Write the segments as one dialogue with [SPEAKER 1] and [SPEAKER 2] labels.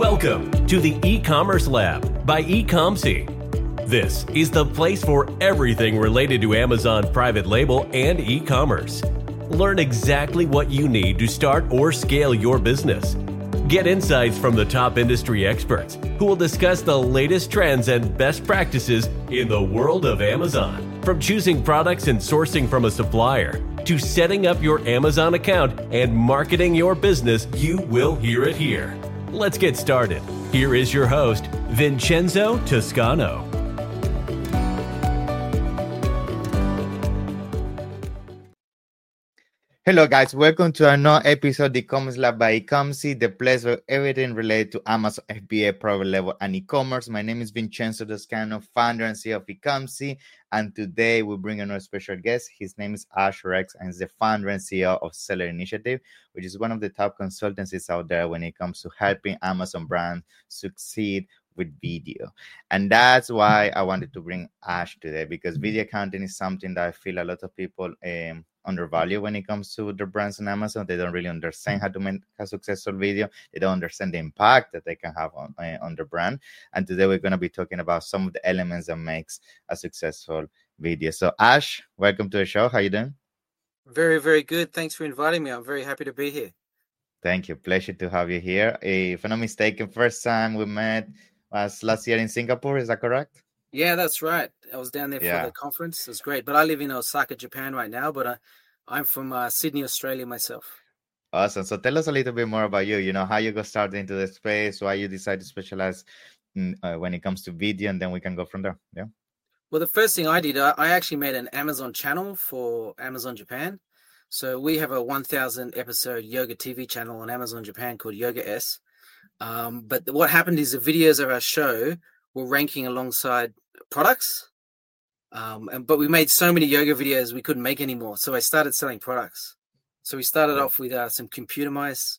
[SPEAKER 1] Welcome to the E-Commerce Lab by Ecomcy. This is the place for everything related to Amazon private label and e-commerce. Learn exactly what you need to start or scale your business. Get insights from the top industry experts who will discuss the latest trends and best practices in the world of Amazon. From choosing products and sourcing from a supplier to setting up your Amazon account and marketing your business, you will hear it here. Let's get started. Here is your host, Vincenzo Toscano.
[SPEAKER 2] Hello guys, welcome to another episode of the E-Commerce Lab by Ecomcy, the place for everything related to Amazon FBA, private label, and e-commerce. My name is Vincenzo Toscano, founder and CEO of Ecomcy, and today we bring another special guest. His name is Ash Rex, and he's the founder and CEO of Seller Initiative, which is one of the top consultancies out there when it comes to helping Amazon brands succeed with video. And that's why I wanted to bring Ash today, because video content is something that I feel a lot of people undervalue when it comes to their brands on Amazon. They don't really understand how to make a successful video. They don't understand the impact that they can have on their brand. And today we're going to be talking about some of the elements that makes a successful video. So Ash, welcome to the show. How you doing?
[SPEAKER 3] Very, very good. Thanks for inviting me. I'm very happy to be here.
[SPEAKER 2] Thank you. Pleasure to have you here. If I'm not mistaken, first time we met was last year in Singapore. Is that correct?
[SPEAKER 3] Yeah, that's right. I was down there for the conference. It was great. But I live in Osaka, Japan right now, but I'm from Sydney, Australia myself.
[SPEAKER 2] Awesome. So tell us a little bit more about you, how you got started into the space, why you decided to specialize when it comes to video, and then we can go from there. Yeah.
[SPEAKER 3] Well, the first thing I did, I actually made an Amazon channel for Amazon Japan. So we have a 1,000 episode yoga TV channel on Amazon Japan called Yoga S. But what happened is the videos of our show were ranking alongside products. But we made so many yoga videos we couldn't make anymore. So I started selling products. So we started off with some computer mice.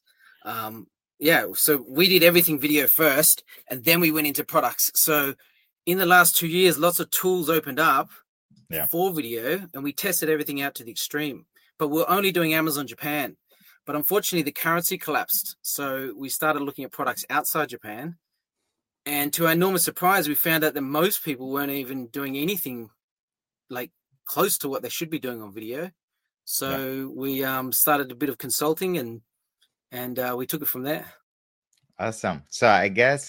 [SPEAKER 3] So we did everything video first, and then we went into products. So in the last 2 years, lots of tools opened up for video, and we tested everything out to the extreme. But we're only doing Amazon Japan. But unfortunately, the currency collapsed. So we started looking at products outside Japan. And to our enormous surprise, we found out that most people weren't even doing anything like close to what they should be doing on video. So we started a bit of consulting and we took it from there. Awesome.
[SPEAKER 2] So I guess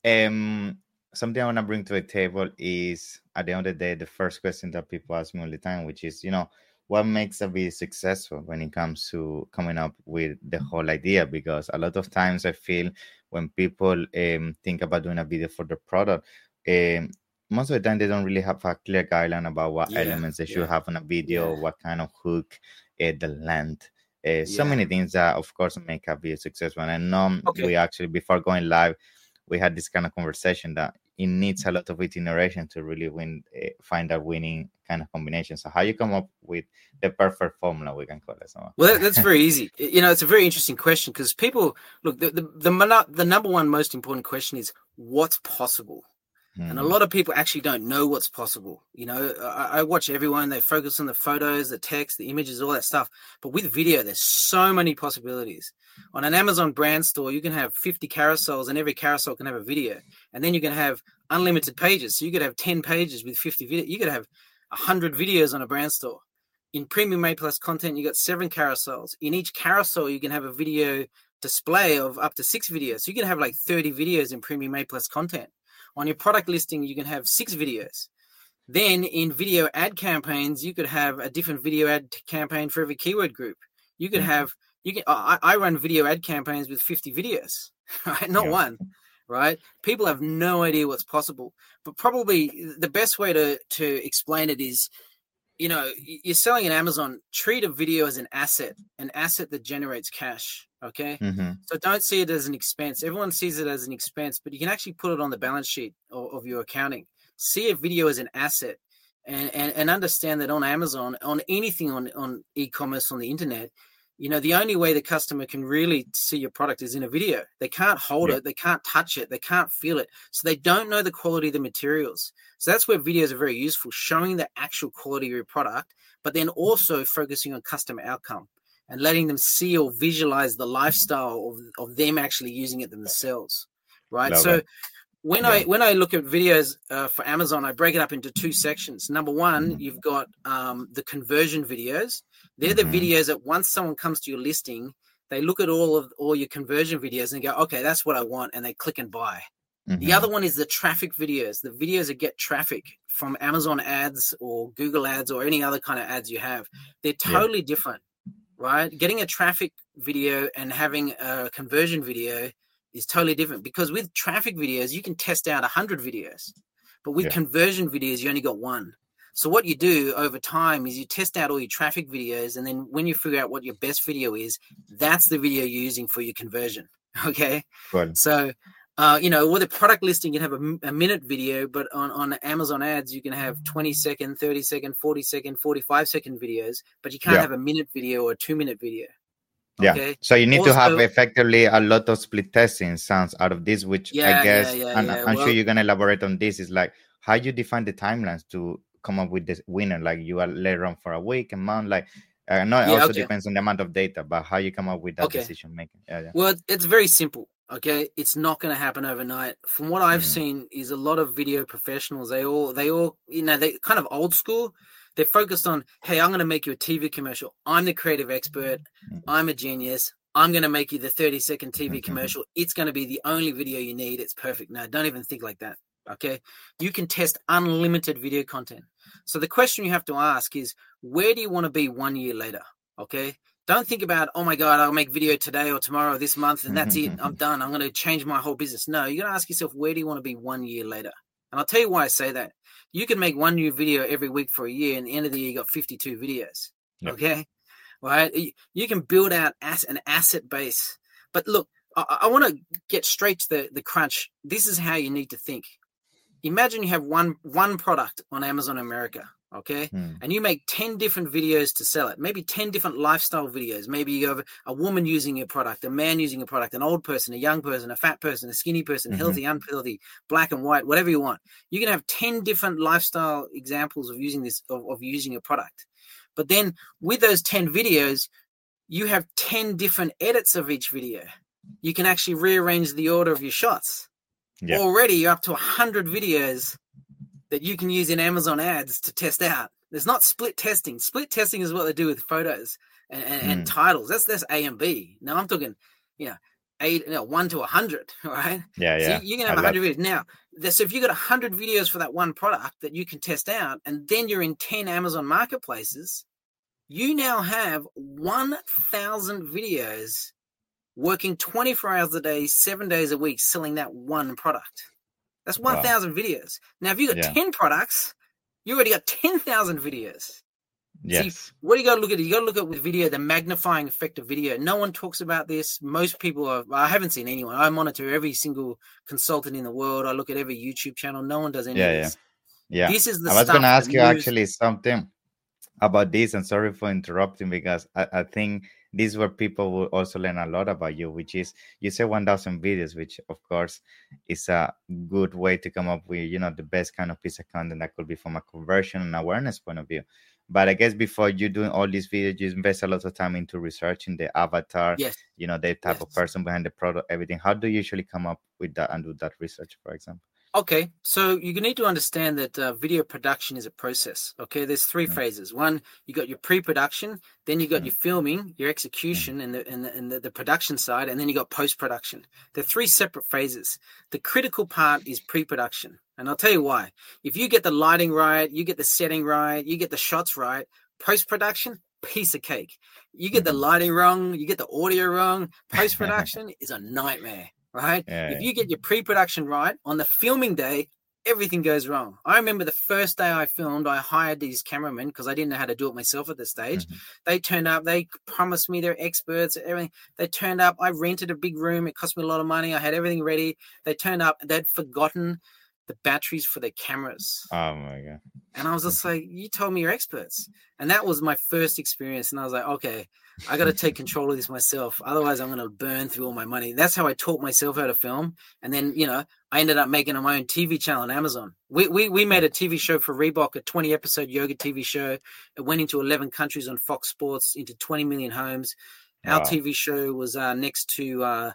[SPEAKER 2] something I want to bring to the table is, at the end of the day, the first question that people ask me all the time, which is, what makes a video successful when it comes to coming up with the whole idea? Because a lot of times I feel when people think about doing a video for the product, most of the time they don't really have a clear guideline about what elements they should have on a video, what kind of hook, the length. So many things that, of course, make a video successful. And I know we actually, before going live, we had this kind of conversation that it needs a lot of iteration to really find a winning kind of combination. So how you come up with the perfect formula, we can call it.
[SPEAKER 3] Well, that's very easy. It's a very interesting question because people look, the number one most important question is what's possible. And a lot of people actually don't know what's possible. I watch everyone, they focus on the photos, the text, the images, all that stuff. But with video, there's so many possibilities. On an Amazon brand store, you can have 50 carousels and every carousel can have a video. And then you can have unlimited pages. So you could have 10 pages with 50 videos. You could have 100 videos on a brand store. In Premium A+ content, you got 7 carousels. In each carousel, you can have a video display of up to 6 videos. So you can have like 30 videos in Premium A+ content. On your product listing, you can have 6 videos. Then in video ad campaigns, you could have a different video ad campaign for every keyword group. You could have, I run video ad campaigns with 50 videos, right? Not one, right? People have no idea what's possible. But probably the best way to explain it is, you're selling an Amazon, treat a video as an asset that generates cash. Okay. So don't see it as an expense. Everyone sees it as an expense, but you can actually put it on the balance sheet of your accounting. See a video as an asset and understand that on Amazon, on anything on e-commerce, on the internet, the only way the customer can really see your product is in a video. They can't hold it. They can't touch it. They can't feel it. So they don't know the quality of the materials. So that's where videos are very useful, showing the actual quality of your product, but then also focusing on customer outcome. and letting them see or visualize the lifestyle of them actually using it themselves, right?
[SPEAKER 2] Love
[SPEAKER 3] So
[SPEAKER 2] it.
[SPEAKER 3] when
[SPEAKER 2] Yeah.
[SPEAKER 3] I look at videos for Amazon, I break it up into two sections. Number one, you've got the conversion videos. They're the videos that once someone comes to your listing, they look at all your conversion videos and go, okay, that's what I want, and they click and buy. The other one is the traffic videos, the videos that get traffic from Amazon ads or Google ads or any other kind of ads you have. They're totally different, right? Getting a traffic video and having a conversion video is totally different, because with traffic videos, you can test out 100 videos, but with conversion videos, you only got one. So what you do over time is you test out all your traffic videos, and then when you figure out what your best video is, that's the video you're using for your conversion. Okay.
[SPEAKER 2] Good.
[SPEAKER 3] So, with a product listing, you can have a minute video, but on Amazon ads, you can have 20-second, 30-second, 40-second, 45-second videos, but you can't have a minute video or a 2-minute video. Okay?
[SPEAKER 2] Yeah. So you need to have effectively a lot of split testing sounds out of this, which I guess, I'm sure you're going to elaborate on this, is like how you define the timelines to come up with this winner. Like you are later on for a week, a month, like I know it also depends on the amount of data, but how you come up with that decision making.
[SPEAKER 3] Well, it's very simple. Okay, it's not going to happen overnight. From what I've seen, is a lot of video professionals. They all, they kind of old school. They're focused on, hey, I'm going to make you a TV commercial. I'm the creative expert. I'm a genius. I'm going to make you the 30-second TV commercial. It's going to be the only video you need. It's perfect. No, don't even think like that. Okay, you can test unlimited video content. So the question you have to ask is, where do you want to be 1 year later? Okay. Don't think about, oh my God, I'll make video today or tomorrow or this month and that's it. I'm done. I'm going to change my whole business. No, you got to ask yourself, where do you want to be 1 year later? And I'll tell you why I say that. You can make one new video every week for a year, and at the end of the year, you got 52 videos. Okay. Right. You can build out an asset base. But look, I want to get straight to the crunch. This is how you need to think. Imagine you have one product on Amazon America. Okay. And you make 10 different videos to sell it, maybe 10 different lifestyle videos. Maybe you have a woman using your product, a man using your product, an old person, a young person, a fat person, a skinny person, healthy, unhealthy, black and white, whatever you want. You can have 10 different lifestyle examples of using this, of using a product. But then with those 10 videos, you have 10 different edits of each video. You can actually rearrange the order of your shots. Already you're up to 100 videos that you can use in Amazon ads to test out. There's not split testing. Split testing is what they do with photos and titles. That's A and B. Now I'm talking, 1 to 100, right? So you can have 100 videos. Now, so if you got 100 videos for that one product that you can test out, and then you're in 10 Amazon marketplaces, you now have 1,000 videos working 24 hours a day, 7 days a week, selling that one product. That's 1,000 videos. Now, if you got 10 products, you already got 10,000 videos.
[SPEAKER 2] Yes.
[SPEAKER 3] See, what do you got to look at? You got to look at with video, the magnifying effect of video. No one talks about this. Most people I haven't seen anyone. I monitor every single consultant in the world. I look at every YouTube channel. No one does any of this.
[SPEAKER 2] Yeah.
[SPEAKER 3] This is the
[SPEAKER 2] I was going to ask you actually something about this, and sorry for interrupting, because I think this is where people will also learn a lot about you, which is, you say 1,000 videos, which of course is a good way to come up with, the best kind of piece of content that could be from a conversion and awareness point of view. But I guess before you doing all these videos, you invest a lot of time into researching the avatar, the type of person behind the product, everything. How do you usually come up with that and do that research, for example?
[SPEAKER 3] Okay, so you need to understand that video production is a process. Okay, there's 3 phases. One, you got your pre-production, then you got your filming, your execution, and the production side, and then you got post-production. They're 3 separate phases. The critical part is pre-production, and I'll tell you why. If you get the lighting right, you get the setting right, you get the shots right, post-production, piece of cake. You get the lighting wrong, you get the audio wrong, post-production is a nightmare. Right? If you get your pre-production right, on the filming day, everything goes wrong. I remember the first day I filmed, I hired these cameramen because I didn't know how to do it myself at this stage. They turned up, they promised me they're experts, everything. They turned up, I rented a big room. It cost me a lot of money. I had everything ready. They turned up, they'd forgotten the batteries for their cameras.
[SPEAKER 2] Oh my God.
[SPEAKER 3] And I was just like, you told me you're experts. And that was my first experience. And I was like, okay, I got to take control of this myself. Otherwise, I'm going to burn through all my money. That's how I taught myself how to film. And then, I ended up making my own TV channel on Amazon. We made a TV show for Reebok, a 20-episode yoga TV show. It went into 11 countries on Fox Sports, into 20 million homes. Our TV show was next to,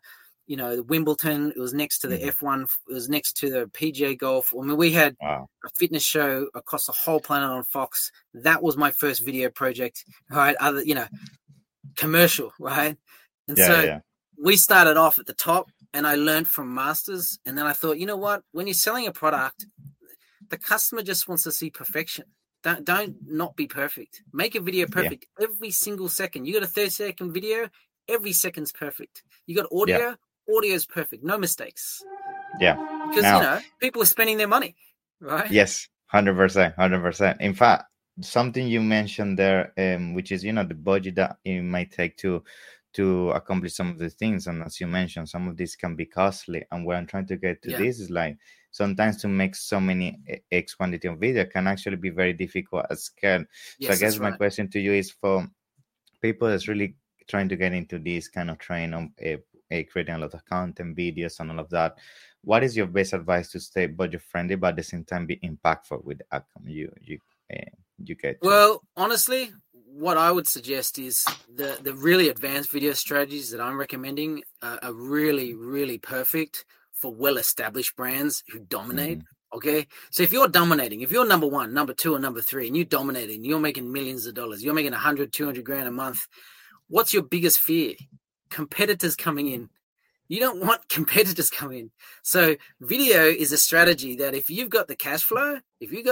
[SPEAKER 3] the Wimbledon. It was next to the F1. It was next to the PGA Golf. I mean, we had a fitness show across the whole planet on Fox. That was my first video project, right? Commercial, right? And we started off at the top, and I learned from masters. And then I thought, you know what? When you're selling a product, the customer just wants to see perfection. Don't not be perfect. Make a video perfect every single second. You got a 30-second video, every second's perfect. You got audio, audio's perfect, no mistakes.
[SPEAKER 2] Yeah,
[SPEAKER 3] because people are spending their money, right?
[SPEAKER 2] Yes, 100%. In fact, something you mentioned there, which is the budget that it might take to accomplish some of the things, and as you mentioned, some of this can be costly. And where I'm trying to get to this is like sometimes to make so many X quantity of video can actually be very difficult at scale. So I guess my question to you is for people that's really trying to get into this kind of train on creating a lot of content, videos, and all of that. What is your best advice to stay budget friendly, but at the same time be impactful with the outcome you get?
[SPEAKER 3] Well, honestly, what I would suggest is the really advanced video strategies that I'm recommending are really, really perfect for well-established brands who dominate. Okay, so if you're dominating, if you're number one, number two, or number three, and you're dominating, you're making millions of dollars, you're making 100, 200 grand a month. What's your biggest fear? Competitors coming in. You don't want competitors coming in. So video is a strategy that if you've got the cash flow,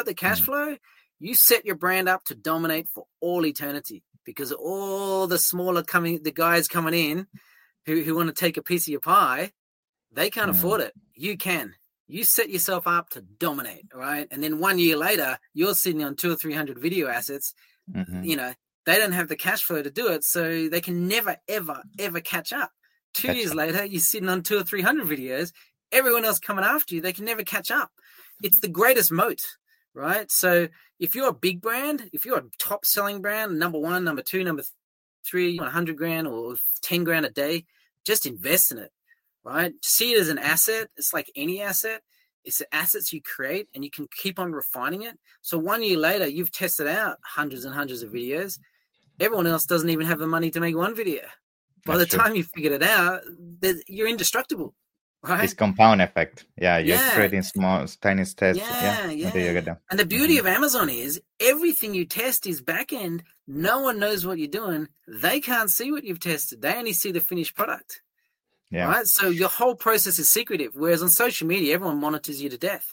[SPEAKER 3] you set your brand up to dominate for all eternity, because all the guys coming in who want to take a piece of your pie, they can't afford it. You can. You set yourself up to dominate, right? And then 1 year later, you're sitting on 200 or 300 video assets. They don't have the cash flow to do it, so they can never, ever, ever catch up. 2 years later, you're sitting on 200 or 300 videos. Everyone else coming after you, they can never catch up. It's the greatest moat, right? So if you're a big brand, if you're a top-selling brand, number one, number two, number three, 100 grand or 10 grand a day, just invest in it, right? See it as an asset. It's like any asset. It's the assets you create, and you can keep on refining it. So 1 year later, you've tested out hundreds and hundreds of videos. Everyone else doesn't even have the money to make one video. By the time you figured it out, you're indestructible, right?
[SPEAKER 2] It's compound effect. Yeah, you're creating small, tiny tests.
[SPEAKER 3] And the beauty of Amazon is everything you test is back end. No one knows what you're doing. They can't see what you've tested. They only see the finished product. Yeah. Right. So your whole process is secretive. Whereas on social media, everyone monitors you to death.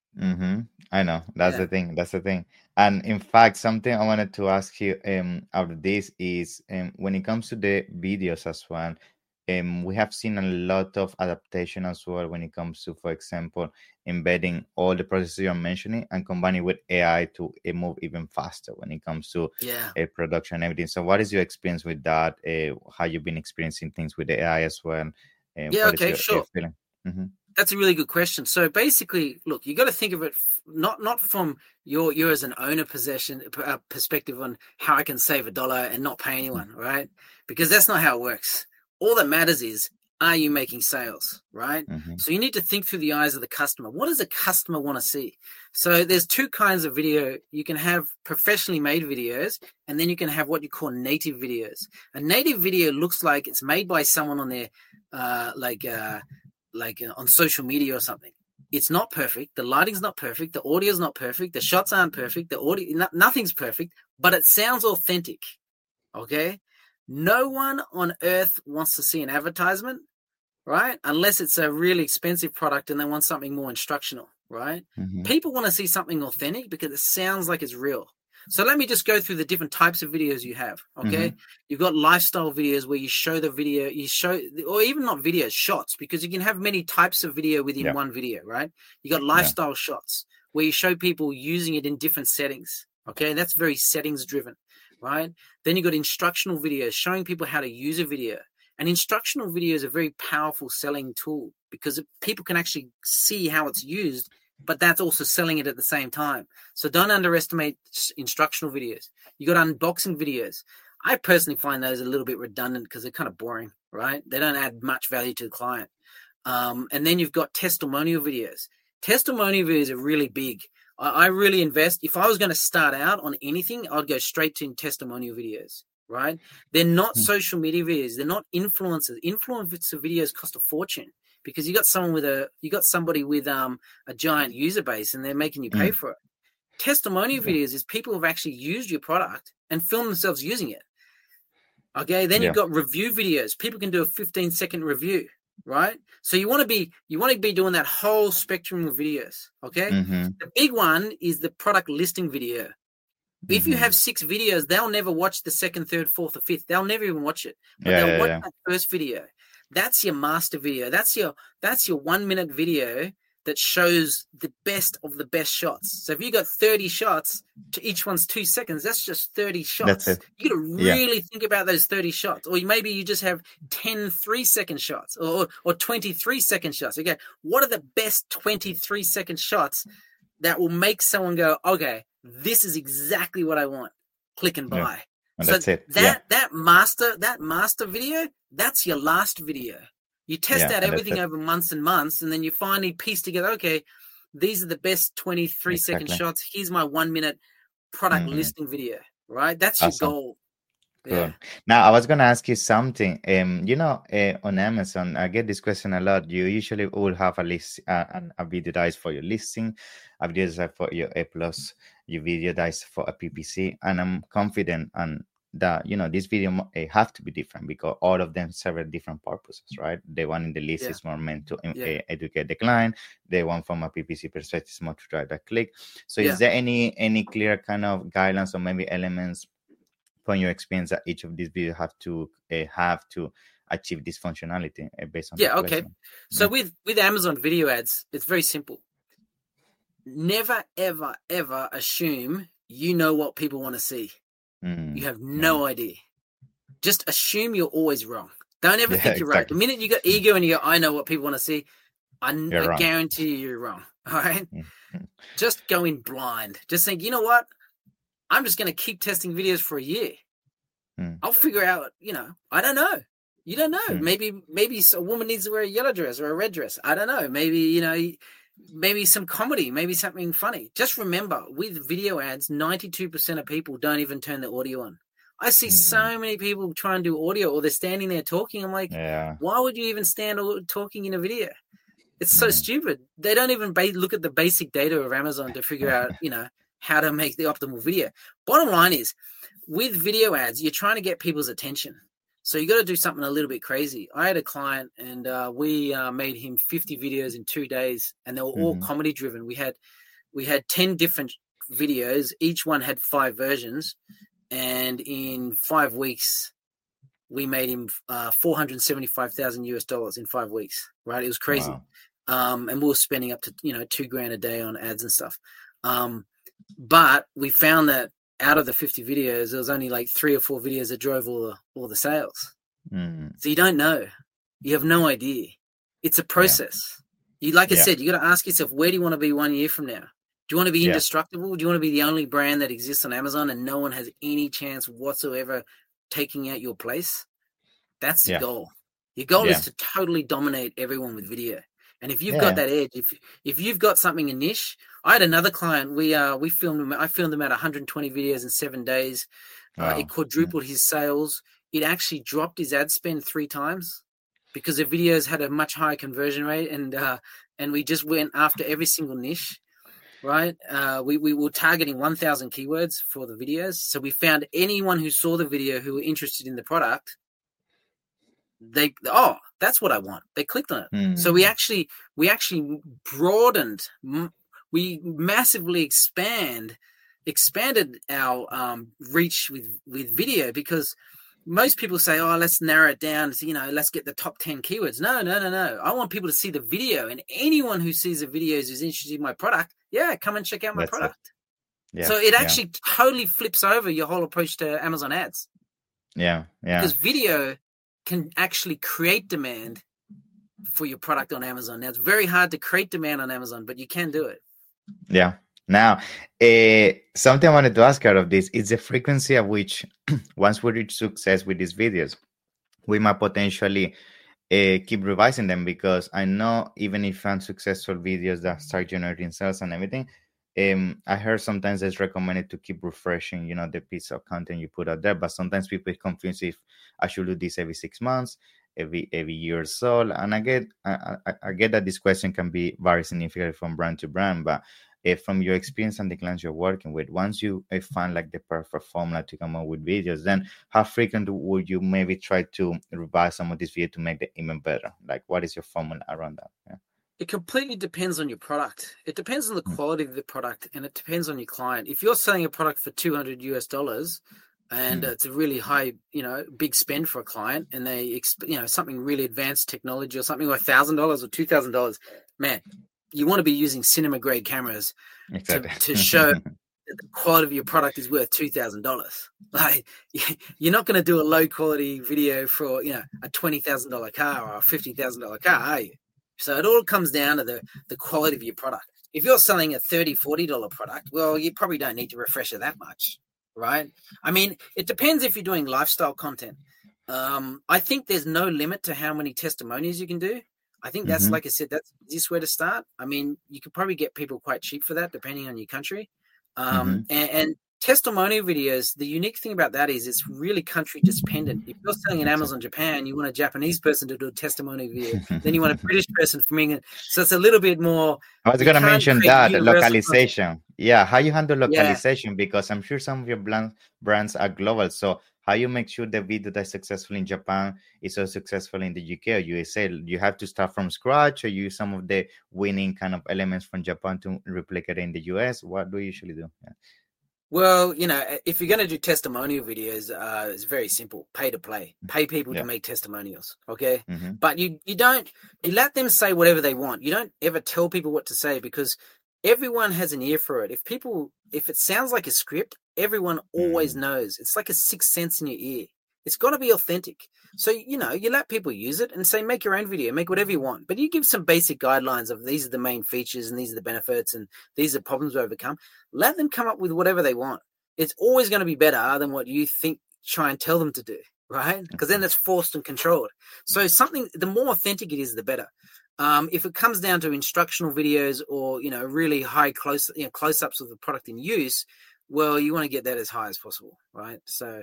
[SPEAKER 2] I know. That's the thing. And in fact, something I wanted to ask you out of this is when it comes to the videos as well, we have seen a lot of adaptation as well when it comes to, for example, embedding all the processes you're mentioning and combining with AI to move even faster when it comes to production and everything. So what is your experience with that? How you've been experiencing things with the AI as well?
[SPEAKER 3] Sure. That's a really good question. So basically, look, you got to think of it not from your as an owner perspective on how I can save $1 and not pay anyone, right? Because that's not how it works. All that matters is, are you making sales, right? So you need to think through the eyes of the customer. What does a customer want to see? So there's two kinds of video. You can have professionally made videos, and then you can have what you call native videos. A native video looks like it's made by someone on their on social media or something. It's not perfect. The lighting's not perfect. The audio's not perfect. The shots aren't perfect. The audio, nothing's perfect, but it sounds authentic. Okay. No one on earth wants to see an advertisement, right? Unless it's a really expensive product and they want something more instructional, right? People want to see something authentic because it sounds like it's real. So let me just go through the different types of videos you have. Okay. You've got lifestyle videos where you show the video, or even not videos, shots, because you can have many types of video within one video, right? You got lifestyle shots where you show people using it in different settings. Okay. That's very settings driven, right? Then you got instructional videos showing people how to use a video. And instructional video is a very powerful selling tool because people can actually see how it's used, but that's also selling it at the same time. So don't underestimate instructional videos. You got unboxing videos. I personally find those a little bit redundant because they're kind of boring, right? They don't add much value to the client. And then you've got testimonial videos. Testimonial videos are really big. I really invest. If I was going to start out on anything, I'd go straight to testimonial videos right? They're not social media videos. They're not influencers. Influencer videos cost a fortune because you got somebody with a giant user base and they're making you pay for it. Testimonial videos is people who've actually used your product and filmed themselves using it. Okay, then you've got review videos. People can do a 15-second review, right? So you want to be doing that whole spectrum of videos. Okay, the big one is the product listing video. If you have 6 videos, they'll never watch the second, third, fourth, or fifth. They'll never even watch it. But they'll watch that first video. That's your master video. That's your 1-minute video that shows the best of the best shots. So if you got 30 shots, to each one's 2 seconds, that's just 30 shots. You got to really think about those 30 shots. Or maybe you just have 10 3-second shots or 23-second shots. Okay, what are the best 23-second shots that will make someone go, okay, this is exactly what I want. Click and buy.
[SPEAKER 2] And
[SPEAKER 3] so
[SPEAKER 2] that's it.
[SPEAKER 3] That master video, that's your last video. You test out everything over months and months, and then you finally piece together, okay, these are the best 23-second shots. Here's my 1-minute product listing video, right? That's your goal.
[SPEAKER 2] Cool. Yeah. Now, I was going to ask you something. On Amazon, I get this question a lot. You usually will have a list, a video that is for your listing, a video that is for your A+, your video that is for a PPC, and I'm confident that this video have to be different because all of them serve different purposes, right? The one in the list is more meant to educate the client. The one from a PPC perspective is more to drive that click. So is there any clear kind of guidelines or maybe elements from your experience that each of these videos have to achieve this functionality based on
[SPEAKER 3] okay. So with Amazon video ads, it's very simple. Never ever ever assume you know what people want to see. You have no idea. Just assume you're always wrong. Don't ever think you're right. The minute you got ego and you go, I know what people want to see, I guarantee you're wrong. All right? Just go in blind. Just think, you know what? I'm just going to keep testing videos for a year. I'll figure out, I don't know. You don't know. Maybe a woman needs to wear a yellow dress or a red dress. I don't know. Maybe, maybe some comedy, maybe something funny. Just remember, with video ads, 92% of people don't even turn the audio on. I see so many people try and do audio or they're standing there talking. I'm like, why would you even stand talking in a video? It's so stupid. They don't even look at the basic data of Amazon to figure out, how to make the optimal video. Bottom line is, with video ads, you're trying to get people's attention. So you got to do something a little bit crazy. I had a client and we made him 50 videos in 2 days and they were all comedy driven. We had 10 different videos. Each one had 5 versions. And in 5 weeks, we made him $475,000 in 5 weeks, right? It was crazy. Wow. And we were spending up to, $2,000 a day on ads and stuff. But we found that out of the 50 videos, there was only like 3 or 4 videos that drove all the sales. So you don't know. You have no idea. It's a process. I said, you got to ask yourself, where do you want to be 1 year from now? Do you want to be indestructible? Do you want to be the only brand that exists on Amazon and no one has any chance whatsoever taking out your place? That's your goal. Your goal is to totally dominate everyone with video. And if you've got that edge, if you've got something, a niche. I had another client. I filmed him at 120 videos in 7 days. Wow. It quadrupled his sales. It actually dropped his ad spend 3 times because the videos had a much higher conversion rate. And we just went after every single niche, right? We were targeting 1,000 keywords for the videos. So we found anyone who saw the video who were interested in the product. That's what I want. They clicked on it. So we actually broadened. We massively expanded our reach with video because most people say, let's narrow it down. Let's get the top 10 keywords. No. I want people to see the video, and anyone who sees the videos who's interested in my product, come and check out my product. So it actually totally flips over your whole approach to Amazon ads. Because video can actually create demand for your product on Amazon. Now, it's very hard to create demand on Amazon, but you can do it.
[SPEAKER 2] Yeah. Now, something I wanted to ask out of this is the frequency at which, once we reach success with these videos, we might potentially keep revising them, because I know even if unsuccessful videos that start generating sales and everything, I heard sometimes it's recommended to keep refreshing, the piece of content you put out there, but sometimes people is confused if I should do this every 6 months, every year or so. And I get that this question can be very significant from brand to brand, but from your experience and the clients you're working with, once you find like the perfect formula to come up with videos, then how frequent would you maybe try to revise some of this video to make it even better? Like, what is your formula around that? Yeah.
[SPEAKER 3] It completely depends on your product. It depends on the quality of the product, and it depends on your client. If you're selling a product for $200 and it's a really high, big spend for a client, and they, something really advanced technology or something, or $1,000 or $2,000, man, you want to be using cinema grade cameras to show that the quality of your product is worth $2,000. Like, you're not going to do a low quality video for, a $20,000 car or a $50,000 car, are you? So it all comes down to the quality of your product. If you're selling a $30, $40 product, well, you probably don't need to refresh it that much, right? I mean, it depends if you're doing lifestyle content. I think there's no limit to how many testimonials you can do. I think that's, like I said, that's the easiest way to start. I mean, you could probably get people quite cheap for that, depending on your country. And testimonial videos, the unique thing about that is it's really country dependent. If you're selling in Amazon Japan, you want a Japanese person to do a testimonial video, then you want a British person from England. So it's a little bit more.
[SPEAKER 2] I was going to mention that localization. Content. Yeah, how you handle localization, because I'm sure some of your brands are global. So how you make sure the video that's successful in Japan is so successful in the UK or USA? You have to start from scratch, or use some of the winning kind of elements from Japan to replicate it in the US? What do you usually do? Yeah.
[SPEAKER 3] Well, if you're going to do testimonial videos, it's very simple. Pay to play. Pay people to make testimonials, okay? But you let them say whatever they want. You don't ever tell people what to say, because everyone has an ear for it. If it sounds like a script, everyone always knows. It's like a sixth sense in your ear. It's got to be authentic. So, you let people use it and say, make your own video, make whatever you want. But you give some basic guidelines of these are the main features and these are the benefits and these are problems we overcome. Let them come up with whatever they want. It's always going to be better than what you try and tell them to do, right? Because then it's forced and controlled. So the more authentic it is, the better. If it comes down to instructional videos or, really high close-ups of the product in use, well, you want to get that as high as possible, right? So...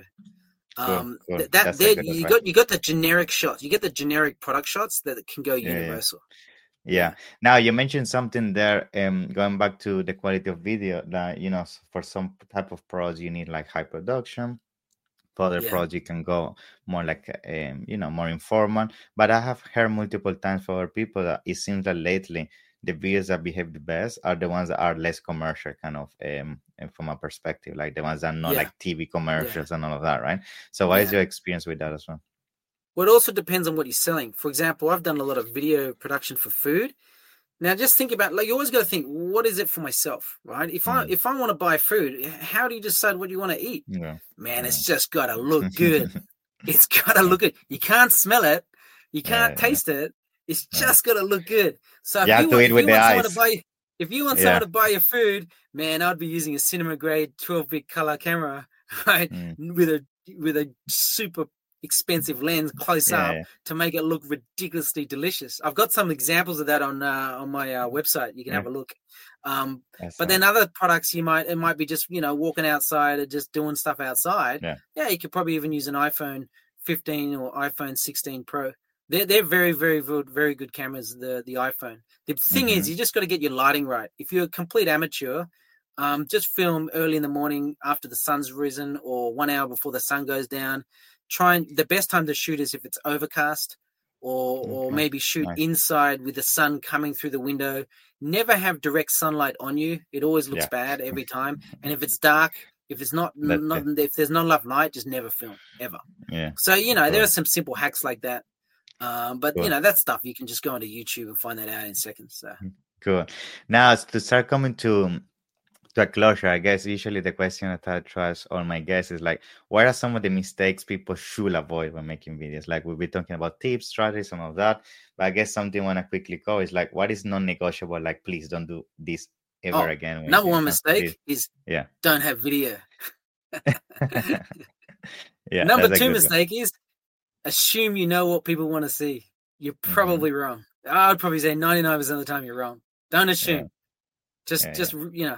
[SPEAKER 2] Cool.
[SPEAKER 3] You got the generic shots. You get the generic product shots that can go universal.
[SPEAKER 2] Yeah. Now you mentioned something there. Going back to the quality of video, that for some type of pros you need like high production. For other pros you can go more like more informal. But I have heard multiple times for people that it seems that lately the videos that behave the best are the ones that are less commercial, kind of from a perspective, like the ones that are not like TV commercials and all of that, right? So what is your experience with that as well?
[SPEAKER 3] Well, it also depends on what you're selling. For example, I've done a lot of video production for food. Now, just think about, you always got to think, what is it for myself, right? If I want to buy food, how do you decide what you want to eat? Man, it's just got to look good. It's got to look good. You can't smell it. You can't taste it. It's just got to look good. So if you want someone to buy your food, man, I'd be using a cinema grade 12-bit color camera, right? With a super expensive lens close up to make it look ridiculously delicious. I've got some examples of that on my website. You can have a look. But then other products, it might be just, walking outside or just doing stuff outside. Yeah, you could probably even use an iPhone 15 or iPhone 16 Pro. They're very, very, very good cameras, the iPhone. The thing is, you just got to get your lighting right. If you're a complete amateur, just film early in the morning after the sun's risen or 1 hour before the sun goes down. The best time to shoot is if it's overcast or maybe shoot inside with the sun coming through the window. Never have direct sunlight on you. It always looks bad every time. And if it's dark, if there's not enough light, just never film ever. So, there are some simple hacks like that. But that stuff you can just go onto YouTube and find that out in seconds. So.
[SPEAKER 2] Cool. Now to start coming to a closure, I guess usually the question that I trust all my guests is like, what are some of the mistakes people should avoid when making videos? Like we'll be talking about tips, strategies, some of that. But I guess something I want to quickly go is like, what is non-negotiable? Like, please don't do this ever again.
[SPEAKER 3] Number one mistake is don't have video. Number two mistake is assume you know what people want to see. You're probably wrong. I'd probably say 99% of the time you're wrong. Don't assume. Just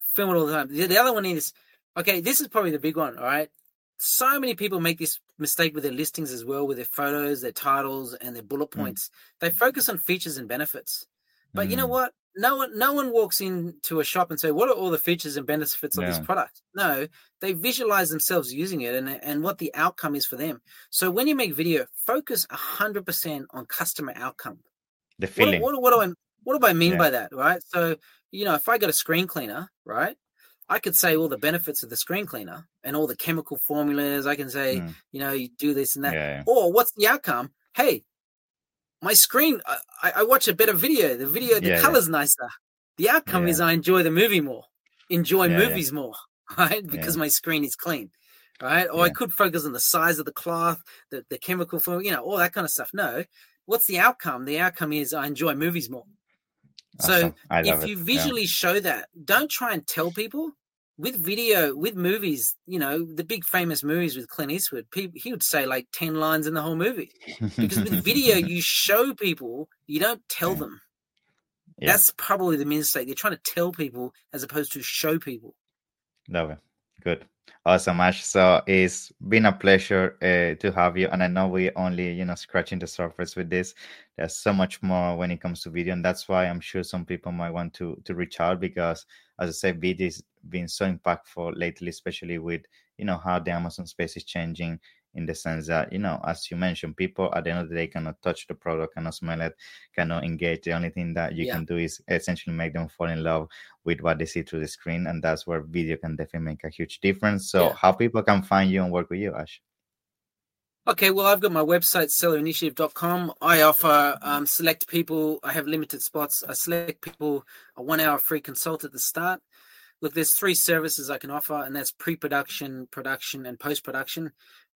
[SPEAKER 3] film it all the time. The other one is, okay, this is probably the big one, all right? So many people make this mistake with their listings as well, with their photos, their titles, and their bullet points. They focus on features and benefits. But you know what? No one walks into a shop and say, what are all the features and benefits of this product? No, they visualize themselves using it and what the outcome is for them. So when you make video, focus 100% on customer outcome.
[SPEAKER 2] The feeling.
[SPEAKER 3] What do I mean by that, right? So, if I got a screen cleaner, right, I could say all the benefits of the screen cleaner and all the chemical formulas. I can say, you do this and that. Yeah. Or what's the outcome? Hey, my screen, I watch a better video. The color's nicer. The outcome is I enjoy the movie more, movies more, right? Because my screen is clean, right? Or I could focus on the size of the cloth, the chemical form, all that kind of stuff. No, what's the outcome? The outcome is I enjoy movies more. Awesome. So if you visually show that, don't try and tell people. With video, with movies, the big famous movies with Clint Eastwood, he would say like 10 lines in the whole movie. Because with video, you show people, you don't tell them. Yeah. That's probably the mistake. They're trying to tell people as opposed to show people.
[SPEAKER 2] Love it. Good. Awesome, Ash. So it's been a pleasure to have you. And I know we only, scratching the surface with this. There's so much more when it comes to video. And that's why I'm sure some people might want to reach out because, as I said, video has been so impactful lately, especially with, how the Amazon space is changing in the sense that, as you mentioned, people at the end of the day cannot touch the product, cannot smell it, cannot engage. The only thing that you can do is essentially make them fall in love with what they see through the screen. And that's where video can definitely make a huge difference. So how people can find you and work with you, Ash?
[SPEAKER 3] Okay, well, I've got my website, sellerinitiative.com. I offer select people. I have limited spots. I select people a 1-hour free consult at the start. Look, there's 3 services I can offer, and that's pre-production, production, and post-production.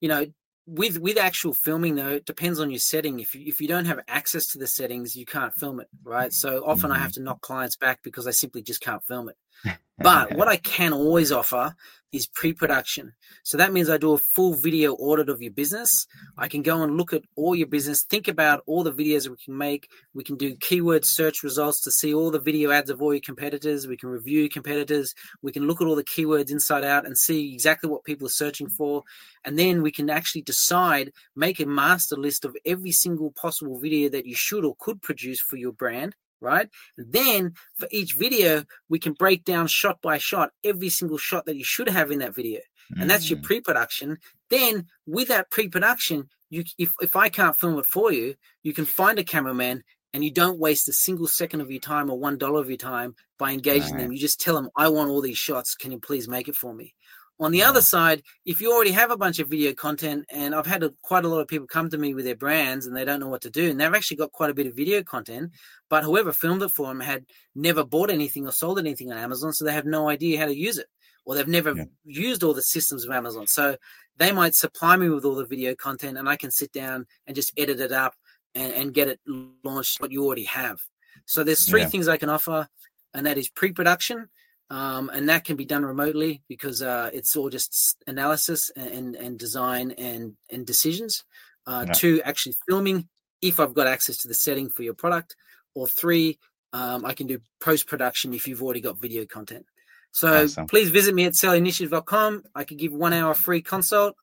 [SPEAKER 3] With actual filming, though, it depends on your setting. If you don't have access to the settings, you can't film it, right? So often I have to knock clients back because I simply just can't film it. But what I can always offer is pre-production. So that means I do a full video audit of your business. I can go and look at all your business, think about all the videos that we can make. We can do keyword search results to see all the video ads of all your competitors. We can review competitors. We can look at all the keywords inside out and see exactly what people are searching for. And then we can actually decide, make a master list of every single possible video that you should or could produce for your brand. Right? And then for each video, we can break down shot by shot every single shot that you should have in that video. And that's your pre-production. Then with that pre-production, if I can't film it for you, you can find a cameraman and you don't waste a single second of your time or $1 of your time by engaging them. You just tell them, I want all these shots. Can you please make it for me? On the other side, if you already have a bunch of video content, and I've had quite a lot of people come to me with their brands and they don't know what to do, and they've actually got quite a bit of video content, but whoever filmed it for them had never bought anything or sold anything on Amazon, so they have no idea how to use it, or they've never used all the systems of Amazon. So they might supply me with all the video content, and I can sit down and just edit it up and get it launched what you already have. So there's 3 things I can offer, and that is pre-production. And that can be done remotely because it's all just analysis and design and decisions. 2, actually filming if I've got access to the setting for your product. Or 3, I can do post-production if you've already got video content. So please visit me at sellerinitiative.com. I can give 1 hour free consult.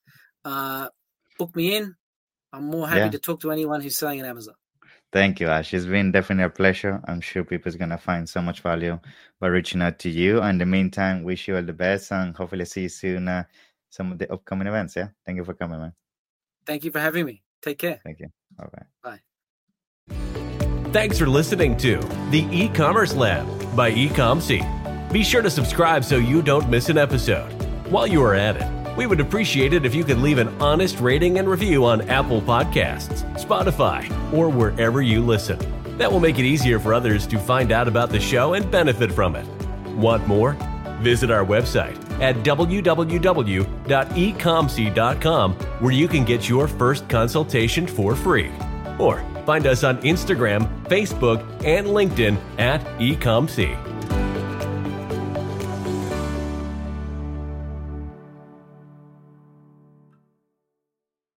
[SPEAKER 3] Book me in. I'm more happy to talk to anyone who's selling on Amazon.
[SPEAKER 2] Thank you, Ash. It's been definitely a pleasure. I'm sure people's going to find so much value by reaching out to you. In the meantime, wish you all the best and hopefully see you soon at some of the upcoming events. Yeah. Thank you for coming, man.
[SPEAKER 3] Thank you for having me. Take care.
[SPEAKER 2] Thank you. All right.
[SPEAKER 3] Bye.
[SPEAKER 1] Thanks for listening to the E-Commerce Lab by Ecomcy. Be sure to subscribe so you don't miss an episode. While you are at it, we would appreciate it if you could leave an honest rating and review on Apple Podcasts, Spotify, or wherever you listen. That will make it easier for others to find out about the show and benefit from it. Want more? Visit our website at www.ecomcy.com, where you can get your first consultation for free. Or find us on Instagram, Facebook, and LinkedIn at Ecomcy.